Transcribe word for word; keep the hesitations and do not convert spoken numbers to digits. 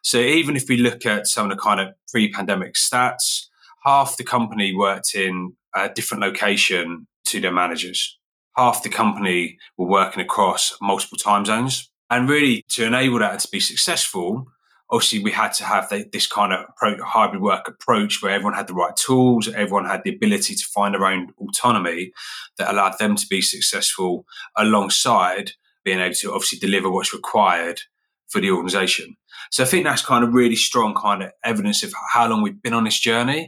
So even if we look at some of the kind of pre-pandemic stats, half the company worked in a different location to their managers. Half the company were working across multiple time zones. And really, to enable that to be successful, obviously we had to have the, this kind of pro- hybrid work approach where everyone had the right tools, everyone had the ability to find their own autonomy that allowed them to be successful alongside being able to obviously deliver what's required for the organization. So I think that's kind of really strong kind of evidence of how long we've been on this journey.